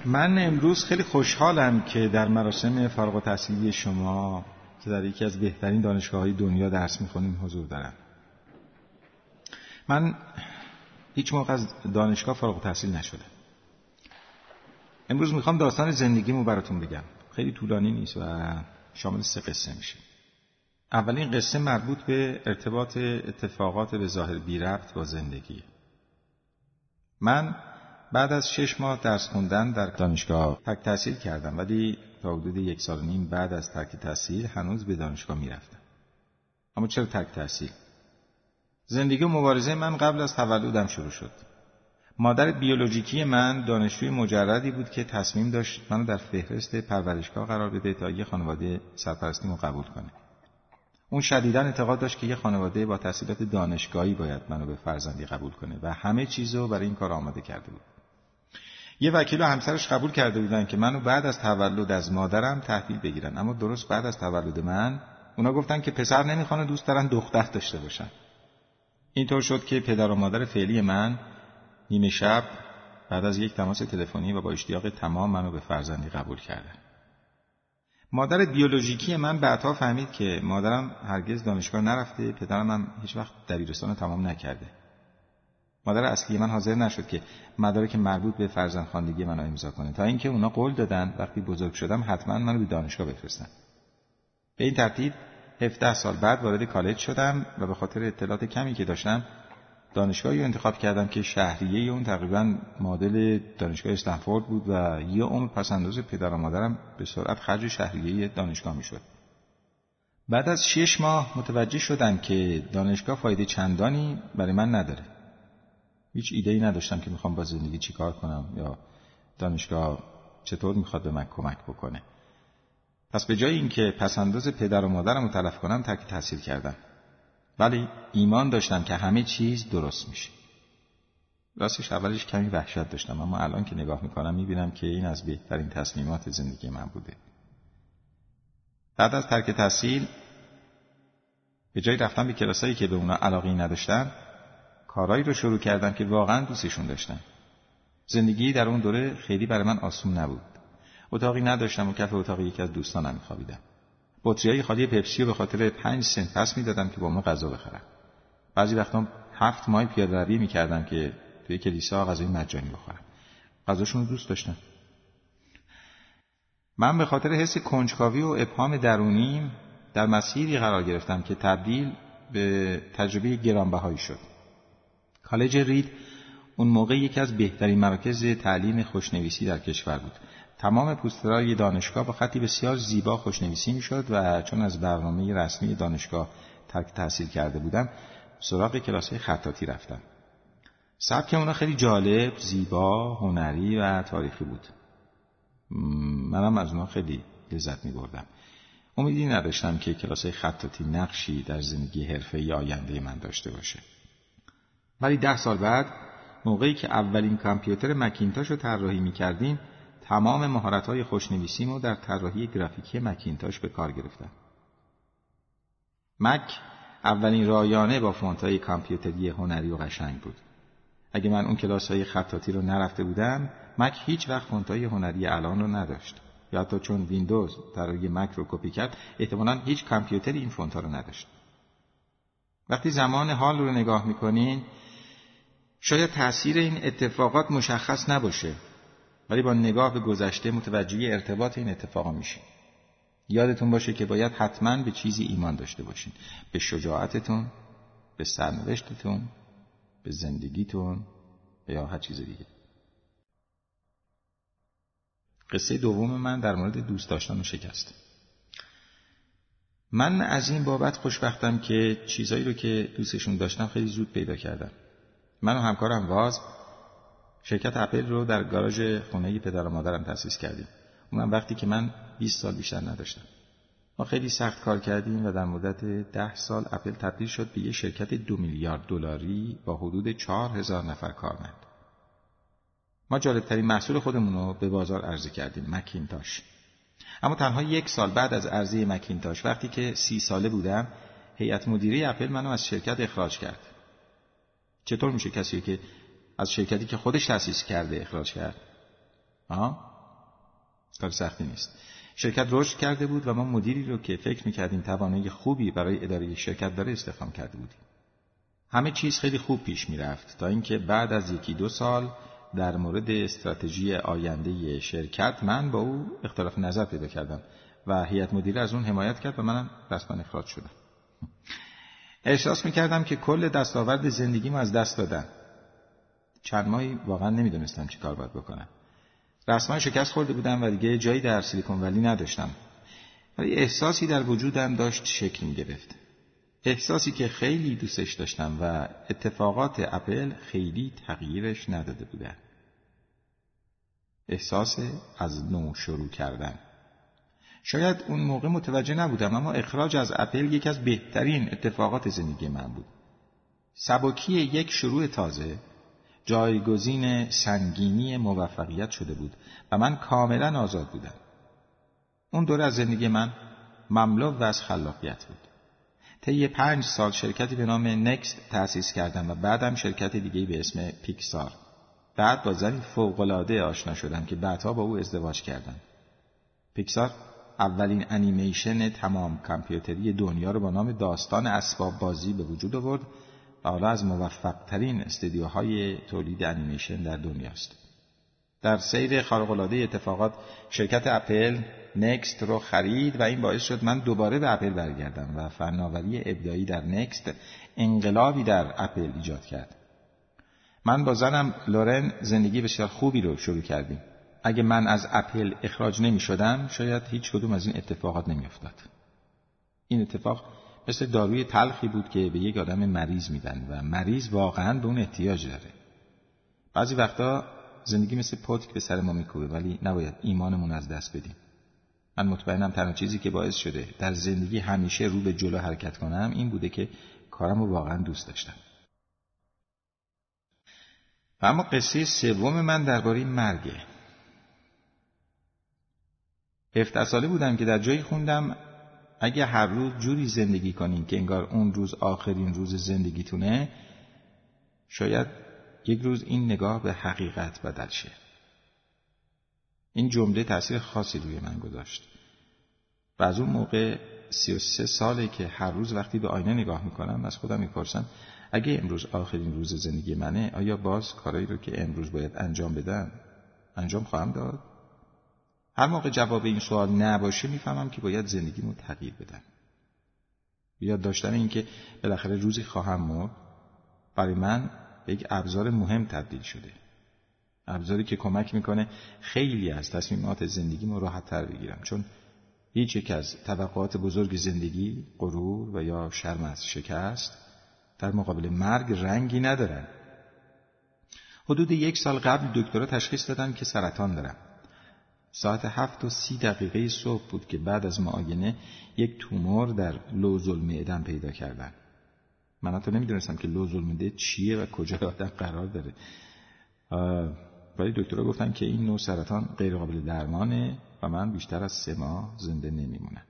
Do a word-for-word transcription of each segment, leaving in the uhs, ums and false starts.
من امروز خیلی خوشحالم که در مراسم فارغ التحصیلی شما که در یکی از بهترین دانشگاه‌های دنیا درس می‌خونیم حضور دارم. من هیچ موقع از دانشگاه فارغ التحصیل نشدم. امروز میخوام داستان زندگیمو براتون بگم. خیلی طولانی نیست و شامل سه قصه میشه. اولین قصه مربوط به ارتباط اتفاقات به ظاهر بی ربط با زندگی. من بعد از شش ماه درس خوندن در دانشگاه ترک تحصیل کردم، ولی تا حدود یک سال و نیم بعد از ترک تحصیل هنوز به دانشگاه میرفتم. اما چرا ترک تحصیل؟ زندگی و مبارزه من قبل از تولدم شروع شد. مادر بیولوژیکی من دانشجوی مجردی بود که تصمیم داشت منو در فهرست پرورشگاه قرار بده تا یه خانواده سرپرستیمو قبول کنه. اون شدیداً اعتقاد داشت که یه خانواده با تحصیلات دانشگاهی باید منو به فرزندی قبول کنه و همه چیزو برای این کار آماده کرده بود. یه وکیل و همسرش قبول کرده بودن که منو بعد از تولد از مادرم تحویل بگیرن، اما درست بعد از تولد من اونا گفتن که پسر نمیخوان و دوست دارن دختر داشته باشن. اینطور شد که پدر و مادر فعلی من نیمه شب بعد از یک تماس تلفنی و با اشتیاق تمام منو به فرزندی قبول کردن. مادر بیولوژیکی من بعدها فهمید که مادرم هرگز دانشگاه نرفته، پدرم هم هیچ وقت دبیرستان تمام نکرده. مادر اصلی من حاضر نشد که مدارک مربوط به فرزندخواندگی منو امضا کنه، تا اینکه اونا قول دادن وقتی بزرگ شدم حتما منو به دانشگاه بفرستن. به این ترتیب هفده سال بعد وارد کالج شدم و به خاطر اطلاعات کمی که داشتم دانشگاهی رو انتخاب کردم که شهریه اون تقریبا معادل دانشگاه استنفورد بود و یه عمر پس‌انداز پدر و مادرم به سرعت خرج شهریه دانشگاه میشد. بعد از شش ماه متوجه شدم که دانشگاه فایده چندانی برای من نداره. هیچ ایده‌ای نداشتم که میخوام با زندگی چی کار کنم یا دانشگاه چطور میخواد به من کمک بکنه. پس به جای اینکه پس‌انداز پدر و مادرم رو تلف کنم ترک تحصیل کردم. ولی ایمان داشتم که همه چیز درست میشه. راستش اولش کمی وحشت داشتم، اما الان که نگاه میکنم میبینم که این از بهترین تصمیمات زندگی من بوده. بعد از ترک تحصیل به جای رفتن به کلاسایی که به اونا علاقه‌ای نداشتم، کارهایی رو شروع کردم که واقعا دوستشون داشتم. زندگی در اون دوره خیلی برای من آسون نبود. اتاقی نداشتم و کف اتاق یکی از دوستانم میخوابیدم. بطری‌های خالی پپسی رو به خاطر پنج سنت پس میدادم که با ما غذا بخرم. بعضی وقتا هفت ماه پیاده روی میکردم که توی کلیسا غذای مجانی بخورم. غذاشون رو دوست داشتم. من به خاطر حس کنجکاوی و ابهام درونیم در مسیری قرار گرفتم که تبدیل به تجربه گرانبهایی شد. کالج رید اون موقع یکی از بهترین مراکز تعلیم خوشنویسی در کشور بود. تمام پوسترهای دانشگاه با خطی بسیار زیبا خوشنویسی میشد و چون از برنامه رسمی دانشگاه ترک تحصیل کرده بودم سراغ کلاس‌های خطاطی رفتم. سبک اونا خیلی جالب، زیبا، هنری و تاریخی بود. منم از اونا خیلی لذت می‌بردم. امیدی نداشتم که کلاس‌های خطاطی نقشی در زندگی حرفه‌ای آینده من داشته باشه. ولی ده سال بعد موقعی که اولین کامپیوتر مکینتاش رو طراحی می‌کردیم تمام مهارت‌های خوشنویسیمو در طراحی گرافیکی مکینتاش به کار گرفتم. مک اولین رایانه با فونت‌های کامپیوتری هنری و قشنگ بود. اگه من اون کلاس‌های خطاطی رو نرفته بودم، مک هیچ وقت فونت‌های هنری الان رو نداشت. یا حتی چون ویندوز طراحی مک رو کپی کرد، احتمالاً هیچ کامپیوتری این فونت‌ها رو نداشت. وقتی زمان حال رو نگاه می‌کنین، شاید تأثیر این اتفاقات مشخص نباشه. ولی با نگاه به گذشته متوجه ارتباط این اتفاقا میشین. یادتون باشه که باید حتما به چیزی ایمان داشته باشین. به شجاعتتون، به سرنوشتتون، به زندگیتون یا هر چیز دیگه. قصه دوم من در مورد دوست داشتن و شکست. من از این بابت خوشبختم که چیزایی رو که دوستشون داشتم خیلی زود پیدا کردم. من و همکارم واز شرکت اپل رو در گاراژ خونه پدر و مادرم تأسیس کردیم. اونم وقتی که من بیست سال بیشتر نداشتم. ما خیلی سخت کار کردیم و در مدت ده سال اپل تبدیل شد به یه شرکت دو میلیارد دلاری با حدود چهار هزار نفر کارمند. ما جالبترین محصول خودمون رو به بازار عرضه کردیم، مکینتاش. اما تنها یک سال بعد از عرضه مکینتاش، وقتی که سی ساله بودم، هیئت مدیره اپل منو از شرکت اخراج کرد. چطور میشه کسی که از شرکتی که خودش تأسیس کرده اخراج کرد؟ آها، کار سختی نیست. شرکت رشد کرده بود و ما مدیری رو که فکر می‌کردیم توانایی خوبی برای اداره شرکت داره استخدام کرده بودیم. همه چیز خیلی خوب پیش می‌رفت تا اینکه بعد از یکی دو سال در مورد استراتژی آینده شرکت من با او اختلاف نظر پیدا کردم و هیئت مدیره از اون حمایت کرد و منم رسما اخراج شدم. احساس می‌کردم که کل دستاورد زندگیمو از دست دادم. چند ماهی واقعا نمی‌دونستم چی کار باید بکنم. رسما شکست خورده بودم و دیگه جایی در سیلیکون ولی نداشتم. ولی احساسی در وجودم داشت شکل می‌گرفت. احساسی که خیلی دوستش داشتم و اتفاقات اپل خیلی تغییرش نداده بودن. احساس از نو شروع کردن. شاید اون موقع متوجه نبودم، اما اخراج از اپل یکی از بهترین اتفاقات زندگی من بود. سبکی یک شروع تازه جایگزین سنگینی موفقیت شده بود و من کاملا آزاد بودم. اون دوره از زندگی من مملو و از خلاقیت بود. طی پنج سال شرکتی به نام نکست تأسیس کردم و بعدم شرکت دیگه‌ای به اسم پیکسار. بعد با زنی فوق‌العاده آشنا شدم که بعدها با او ازدواج کردم. پیکسار اولین انیمیشن تمام کامپیوتری دنیا رو با نام داستان اسباب بازی به وجود آورد و حالا از موفق‌ترین استودیوهای تولید انیمیشن در دنیاست. در سیر خارق‌العاده اتفاقات شرکت اپل نکست رو خرید و این باعث شد من دوباره به اپل برگردم و فناوری ابداعی در نکست انقلابی در اپل ایجاد کرد. من با زنم لورن زندگی بسیار خوبی رو شروع کردیم. اگه من از اپل اخراج نمی شدم شاید هیچ کدوم از این اتفاقات نمی افتاد. این اتفاق مثل داروی تلخی بود که به یک آدم مریض میدن و مریض واقعاً به اون احتیاج داره. بعضی وقتا زندگی مثل پتک به سر ما میکوبه ولی نباید ایمانمون از دست بدیم. من مطمئنم تنها چیزی که باعث شده در زندگی همیشه رو به جلو حرکت کنم این بوده که کارم رو واقعاً دوست داشتم. و اما قصه سوم من درباره مرگه. هفده ساله بودم که در جایی خوندم اگه هر روز جوری زندگی کنین که انگار اون روز آخرین روز زندگیتونه، شاید یک روز این نگاه به حقیقت بدل شه. این جمله تأثیر خاصی روی من گذاشت. و از اون موقع سی و سه ساله که هر روز وقتی به آینه نگاه میکنم از خودم میپرسم اگه امروز آخرین روز زندگی منه، آیا باز کارایی رو که امروز باید انجام بدم انجام خواهم داد؟ هر موقع جواب این سوال نباشه میفهمم که باید زندگیمو تغییر بدم. یاد داشتن این که بالاخره روزی خواهم مرد برای من به یک ابزار مهم تبدیل شده. ابزاری که کمک میکنه خیلی از تصمیمات زندگیمو راحت‌تر بگیرم، چون هیچ یک از توقعات بزرگ زندگی، غرور و یا شرم از شکست در مقابل مرگ رنگی ندارن. حدود یک سال قبل دکترها تشخیص دادن که سرطان دارم. ساعت هفت و سی دقیقه صبح بود که بعد از معاینه یک تومور در لوز المعده‌ام پیدا کردن. من حتی نمیدونستم که لوز المعده چیه و کجا آدم قرار داره. ولی دکترها گفتن که این نوع سرطان غیر قابل درمانه و من بیشتر از سه ماه زنده نمیمونم.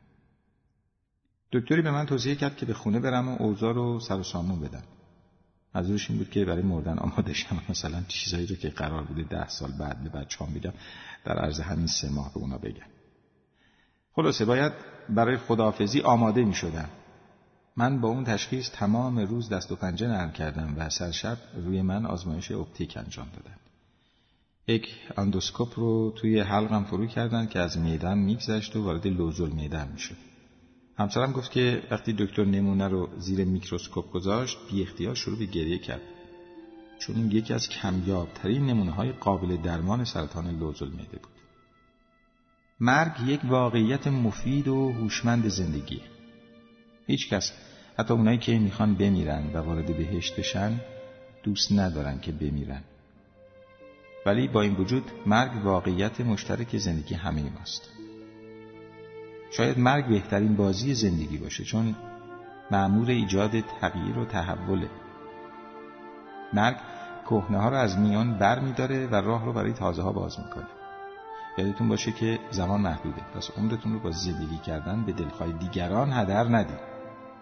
دکتری به من توصیه کرد که به خونه برم و اوضاع رو سر و سامون بدم. منظورش این بود که برای مردن آماده شم، مثلا چیزایی رو که قرار بوده ده سال بعد به بچه‌ام بگم در عرض همین سه ماه به اونا بگم. خلاصه باید برای خداحافظی آماده می شدم. من با اون تشخیص تمام روز دست و پنجه نرم کردم و سر شب روی من آزمایش اپتیک انجام دادن. یک اندوسکوپ رو توی حلقم فرو کردن که از معده‌ام میگذشت و وارد لوز المعده میشد. همسرم گفت که وقتی دکتر نمونه رو زیر میکروسکوپ گذاشت بی اختیار شروع به گریه کرد، چون این یکی از کمیاب‌ترین نمونه‌های قابل درمان سرطان لوز المعده بود. مرگ یک واقعیت مفید و هوشمند زندگیه. هیچ کس، حتی اونایی که میخوان بمیرن و وارد بهشت بشن، دوست ندارن که بمیرن. ولی با این وجود مرگ واقعیت مشترک زندگی همه ماست. شاید مرگ بهترین بازی زندگی باشه، چون مأمور ایجاد تغییر و تحوله. مرگ کهنه ها رو از میان بر می داره و راه رو برای تازه ها باز میکنه. یادتون باشه که زمان محدوده، پس عمرتون رو با زندگی کردن به دلخواه دیگران هدر ندید.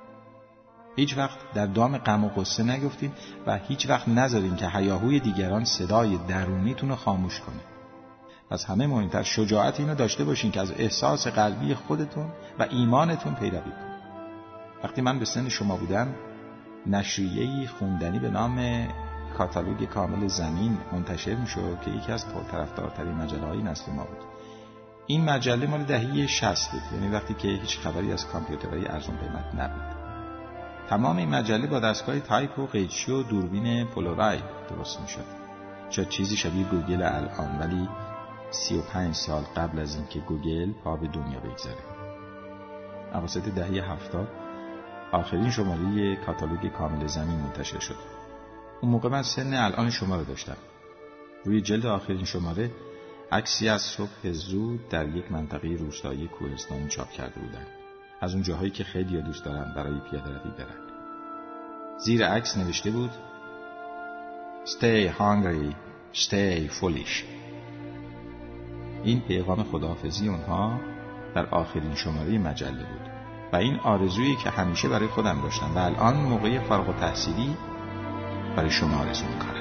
هیچ وقت در دام غم و غصه نگفتین و هیچ وقت نذارین که هیاهوی دیگران صدای درونیتون رو خاموش کنه. از همه مهمتر شجاعت اینو داشته باشین که از احساس قلبی خودتون و ایمانتون پیروی کنید. وقتی من به سن شما بودم نشریه‌ای خوندنی به نام کاتالوگ کامل زمین منتشر میشد که یکی از پرطرفدارترین مجله‌های نسل ما بود. این مجله مال دهه شصت بود، یعنی وقتی که هیچ خبری از کامپیوترهای ارزان قیمت نبود. تمام این مجله با دستگاه تایپ و قیچی و دوربین پولاروید درست میشد. چه چیزی شبیه گوگل الان، ولی سی و پنج سال قبل از اینکه گوگل پا به دنیا بگذاره. اواسط دهه هفتاد آخرین شماره کاتالوگ کامل زمین منتشر شد. اون موقع من سن الان شما رو داشتم. روی جلد آخرین شماره عکسی از صبح زود در یک منطقه روستایی کوهستانی چاپ کرده بودن، از اون جاهایی که خیلی دوست دارن برای پیاده روی برن. زیر عکس نوشته بود Stay hungry, stay foolish. این پیغام خداحافظی اونها در آخرین شماره مجله بود و این آرزویی که همیشه برای خودم داشتم و الان موقع فارغ التحصیلی برای شما آرزو میکنم.